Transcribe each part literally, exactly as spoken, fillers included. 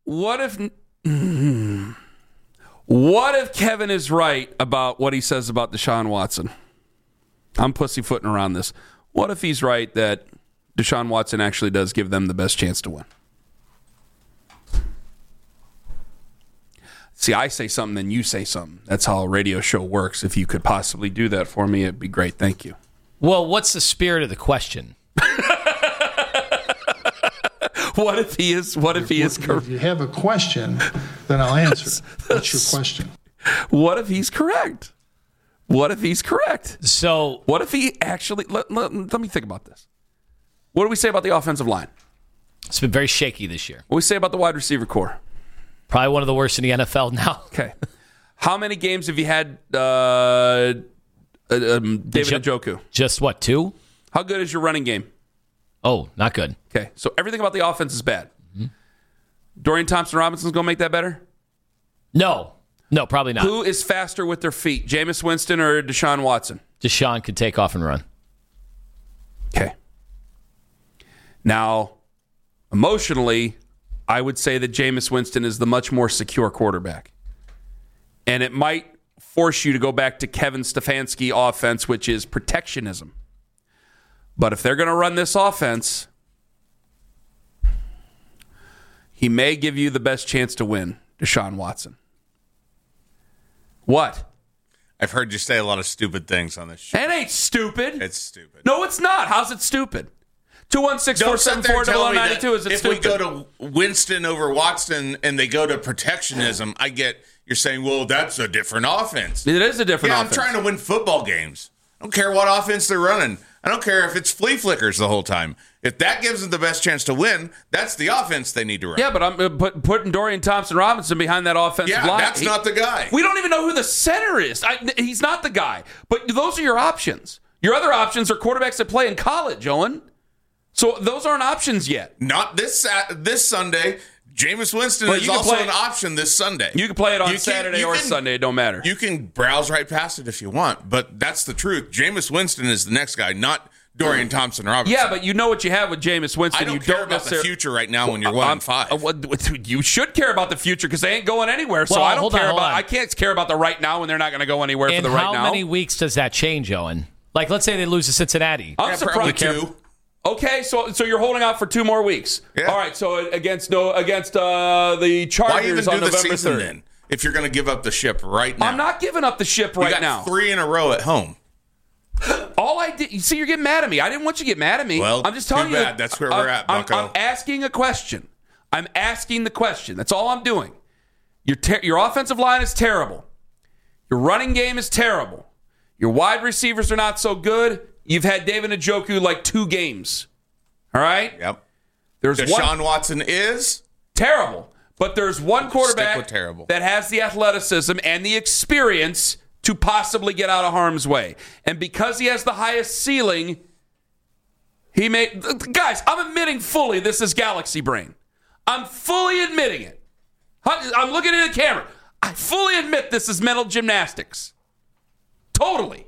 what if what if Kevin is right about what he says about Deshaun Watson? I'm pussyfooting around this. What if he's right that Deshaun Watson actually does give them the best chance to win? See, I say something, then you say something. That's how a radio show works. If you could possibly do that for me, it'd be great. Thank you. Well, what's the spirit of the question? What if he is? What if he is correct? If you have a question, then I'll answer. What's your question? What if he's correct? What if he's correct? So, what if he actually? Let, let, let me think about this. What do we say about the offensive line? It's been very shaky this year. What do we say about the wide receiver core? Probably one of the worst in the N F L now. Okay. How many games have you had uh, um, David Njoku? Just what, two? How good is your running game? Oh, not good. Okay, so everything about the offense is bad. Mm-hmm. Dorian Thompson-Robinson's going to make that better? No. No, probably not. Who is faster with their feet, Jameis Winston or Deshaun Watson? Deshaun could take off and run. Okay. Now, emotionally, I would say that Jameis Winston is the much more secure quarterback. And it might force you to go back to Kevin Stefanski offense, which is protectionism. But if they're going to run this offense, he may give you the best chance to win, Deshaun Watson. What? I've heard you say a lot of stupid things on this show. It ain't stupid. It's stupid. No, it's not. How's it stupid? two one six, four seven four, zero zero nine two. Is it if stupid? If we go to Winston over Watson and they go to protectionism, I get you're saying, well, that's a different offense. It is a different yeah, offense. I'm trying to win football games. I don't care what offense they're running. I don't care if it's flea flickers the whole time. If that gives them the best chance to win, that's the offense they need to run. Yeah, but I'm uh, put, putting Dorian Thompson-Robinson behind that offensive yeah, line. that's he, not the guy. We don't even know who the center is. I, he's not the guy. But those are your options. Your other options are quarterbacks that play in college, Owen. So those aren't options yet. Not this Sat- this Sunday. Jameis Winston well, is also play, an option this Sunday. You can play it on you Saturday can, or can, Sunday. It don't matter. You can browse right past it if you want, but that's the truth. Jameis Winston is the next guy, not Dorian Thompson-Robinson. Yeah, but you know what you have with Jameis Winston. I don't you care don't about the future right now when you're well, one I'm, and five. Uh, you should care about the future because they ain't going anywhere. So well, I don't care on, about. On. I can't care about the right now when they're not going to go anywhere and for the right now. And how many weeks does that change, Owen? Like, let's say they lose to Cincinnati. I'm yeah, surprised. Two. Okay, so so you're holding out for two more weeks. Yeah. All right, so against no against uh, the Chargers Why even do on the November season third. then? If you're going to give up the ship right now, I'm not giving up the ship right you got now. Three in a row at home. All I did, you see, you're getting mad at me. I didn't want you to get mad at me. Well, I'm just telling too you. bad. That's where we're at, Bucko. I'm, I'm asking a question. I'm asking the question. That's all I'm doing. Your ter- your offensive line is terrible. Your running game is terrible. Your wide receivers are not so good. You've had David Njoku like two games. All right? Yep. There's Deshaun one, Watson is terrible. But there's one quarterback terrible. that has the athleticism and the experience to possibly get out of harm's way. And because he has the highest ceiling, he may... Guys, I'm admitting fully this is galaxy brain. I'm fully admitting it. I'm looking at the camera. I fully admit this is mental gymnastics. Totally.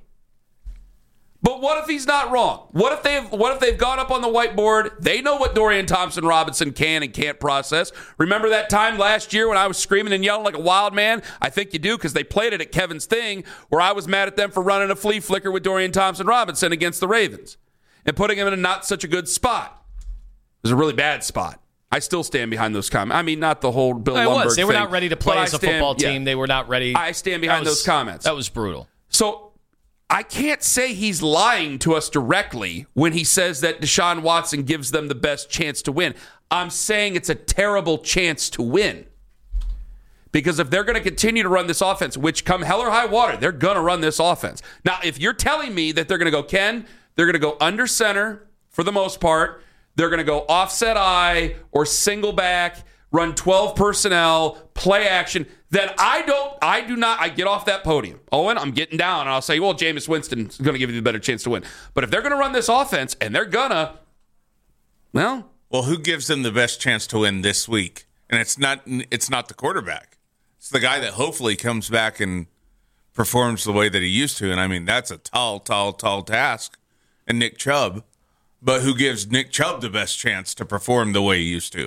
But what if he's not wrong? What if they've what if they've gone up on the whiteboard? They know what Dorian Thompson-Robinson can and can't process. Remember that time last year when I was screaming and yelling like a wild man? I think you do because they played it at Kevin's thing where I was mad at them for running a flea flicker with Dorian Thompson-Robinson against the Ravens and putting him in a not such a good spot. It was a really bad spot. I still stand behind those comments. I mean, not the whole Bill it Lumberg was. They were thing, not ready to play as a stand, football team. Yeah. They were not ready. I stand behind was, those comments. That was brutal. So I can't say he's lying to us directly when he says that Deshaun Watson gives them the best chance to win. I'm saying it's a terrible chance to win. Because if they're going to continue to run this offense, which come hell or high water, they're going to run this offense. Now, if you're telling me that they're going to go, Ken, they're going to go under center for the most part, they're going to go offset eye or single back, run twelve personnel, play action, then I don't, I do not, I get off that podium. Owen, I'm getting down, and I'll say, well, Jameis Winston's going to give you the better chance to win. But if they're going to run this offense, and they're going to, well. Well, who gives them the best chance to win this week? And it's not, it's not the quarterback. It's the guy that hopefully comes back and performs the way that he used to. And, I mean, that's a tall, tall, tall task. And Nick Chubb. But who gives Nick Chubb the best chance to perform the way he used to?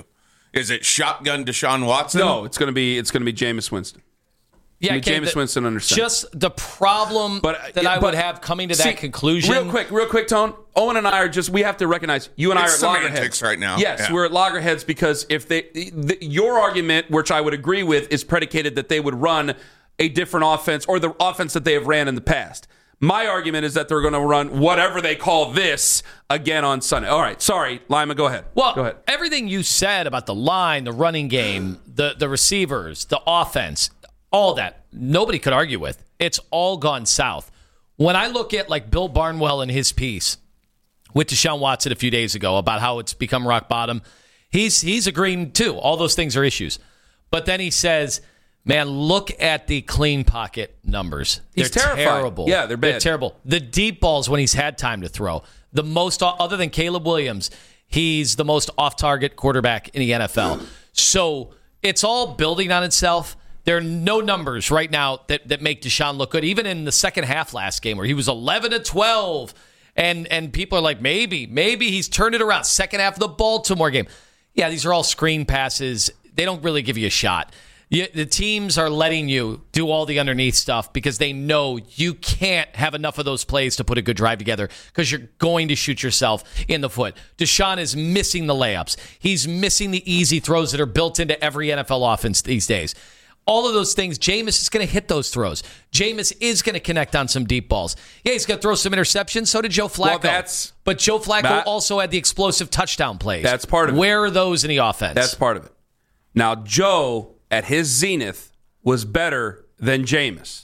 Is it shotgun Deshaun Watson? No, it's going to be it's going to be Jameis Winston. Yeah, I mean, Ken, Jameis the, Winston under center. Just the problem but, that yeah, I but, would have coming to see, that conclusion. Real quick, real quick, Tone. Owen and I are just, we have to recognize, you and It's I are at semantics loggerheads. right now. Yes, Yeah. we're at loggerheads because if they, the, your argument, which I would agree with, is predicated that they would run a different offense or the offense that they have ran in the past. My argument is that they're going to run whatever they call this again on Sunday. All right, sorry, Lima, go ahead. Well, go ahead. Everything you said about the line, the running game, the, the receivers, the offense, all that, nobody could argue with. It's all gone south. When I look at like Bill Barnwell and his piece with Deshaun Watson a few days ago about how it's become rock bottom, he's he's agreeing too. All those things are issues. But then he says, man, look at the clean pocket numbers. He's They're terrified. terrible. Yeah, they're bad. They're terrible. The deep balls when he's had time to throw. The most, other than Caleb Williams, he's the most off-target quarterback in the N F L. So it's all building on itself. There are no numbers right now that, that make Deshaun look good. Even in the second half last game where he was eleven to twelve, and, and people are like, maybe, maybe he's turned it around. Second half of the Baltimore game. Yeah, these are all screen passes. They don't really give you a shot. You, the teams are letting you do all the underneath stuff because they know you can't have enough of those plays to put a good drive together because you're going to shoot yourself in the foot. Deshaun is missing the layups. He's missing the easy throws that are built into every N F L offense these days. All of those things, Jameis is going to hit those throws. Jameis is going to connect on some deep balls. Yeah, he's going to throw some interceptions. So did Joe Flacco. Well, that's, but Joe Flacco that, also had the explosive touchdown plays. That's part of it. Where are those in the offense? That's part of it. Now, Joe, at his zenith, was better than Jameis.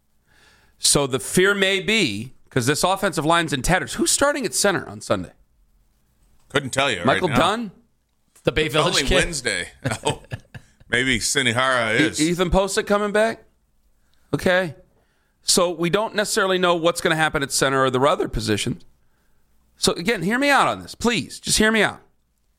So the fear may be, because this offensive line's in tatters, who's starting at center on Sunday? Couldn't tell you. Michael right now. Dunn? The Bay Village Only kid. Wednesday. Oh, maybe Sinihara is. E- Ethan Posek coming back? Okay. So we don't necessarily know what's going to happen at center or the other positions. So again, hear me out on this. Please, just hear me out.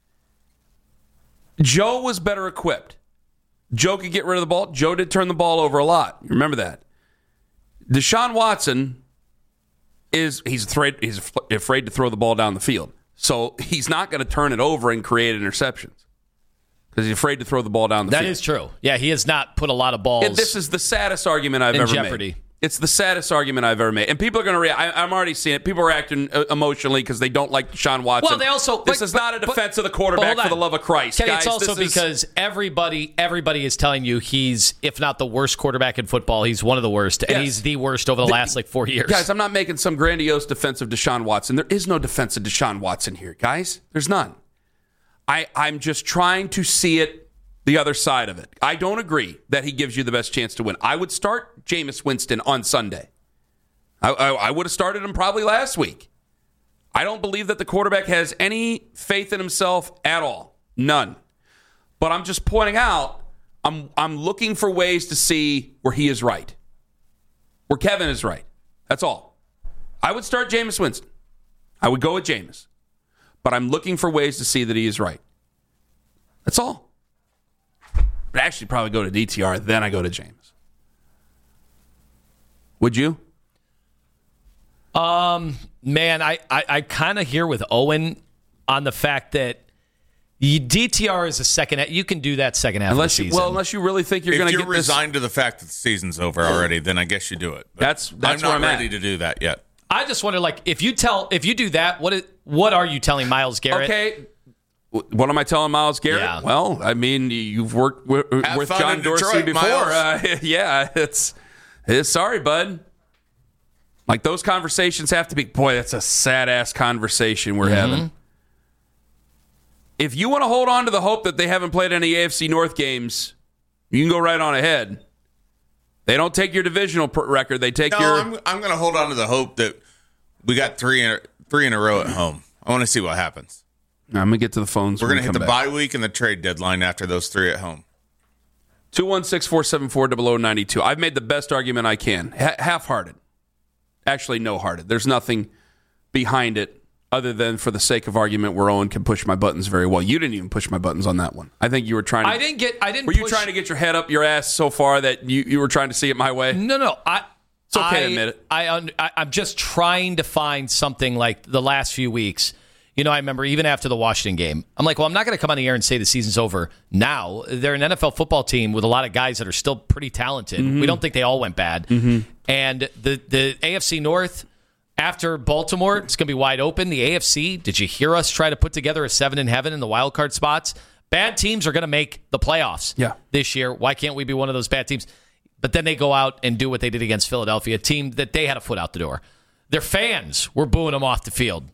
Joe was better equipped. Joe could get rid of the ball. Joe did turn the ball over a lot. You remember that. Deshaun Watson is he's afraid he's afraid to throw the ball down the field. So he's not going to turn it over and create interceptions because he's afraid to throw the ball down the That field. is true. Yeah, he has not put a lot of balls. And this is the saddest argument I've in ever jeopardy. made. It's the saddest argument I've ever made. And people are going to react. I, I'm already seeing it. People are acting uh, emotionally because they don't like Deshaun Watson. Well, they also This but, is not a but, defense of the but quarterback, hold on. for the love of Christ. Kenny, Guys, it's also this is- because everybody everybody is telling you he's, if not the worst quarterback in football, he's one of the worst. And Yes. he's the worst over the, The- last like four years. Guys, I'm not making some grandiose defense of Deshaun Watson. There is no defense of Deshaun Watson here, guys. There's none. I, I'm just trying to see it the other side of it. I don't agree that he gives you the best chance to win. I would start Jameis Winston on Sunday. I, I, I would have started him probably last week. I don't believe that the quarterback has any faith in himself at all. None. But I'm just pointing out, I'm I'm looking for ways to see where he is right. Where Kevin is right. That's all. I would start Jameis Winston. I would go with Jameis. But I'm looking for ways to see that he is right. That's all. I'd actually probably go to D T R, then I go to Jameis. Would you? Um, man, I, I, I kind of hear with Owen on the fact that you, D T R is a second. You can do that second half Unless of the you, season. well, unless you really think you're If going to you're get this. resigned to the fact that the season's over already, then I guess you do it. But That's- that's I'm where not I'm ready at. to do that yet. I just wonder, like, if you tell, if you do that, what is, what are you telling Myles Garrett? Okay. What am I telling Myles Garrett? Yeah. Well, I mean, you've worked with, Have with fun John in Dorsey Detroit, before. Myles. Uh, yeah, it's, it's sorry, bud. Like, those conversations have to be, boy, that's a sad-ass conversation we're Mm-hmm. having. If you want to hold on to the hope that they haven't played any A F C North games, you can go right on ahead. They don't take your divisional pr- record. They take No, your... I'm, I'm going to hold on to the hope that we got three in a, three in a row at home. I want to see what happens. I'm going to get to the phones. We're when going to we hit the come back. bye week and the trade deadline after those three at home. two one six, four seven four, zero zero nine two. I've made the best argument I can. Ha- half-hearted. Actually, no-hearted. There's nothing behind it other than for the sake of argument where Owen can push my buttons very well. You didn't even push my buttons on that one. I think you were trying to... I didn't get, I didn't Were you push- trying to get your head up your ass so far that you, you were trying to see it my way? No, no. I, It's okay I, to admit it. I, un- I, I'm just trying to find something like the last few weeks. You know, I remember even after the Washington game, I'm like, well, I'm not going to come on the air and say the season's over now. They're an N F L football team with a lot of guys that are still pretty talented. Mm-hmm. We don't think they all went bad. Mm-hmm. And the, the A F C North, after Baltimore, it's going to be wide open. The A F C, did you hear us try to put together a seven in heaven in the wild card spots? Bad teams are going to make the playoffs yeah. this year. Why can't we be one of those bad teams? But then they go out and do what they did against Philadelphia, a team that they had a foot out the door. Their fans were booing them off the field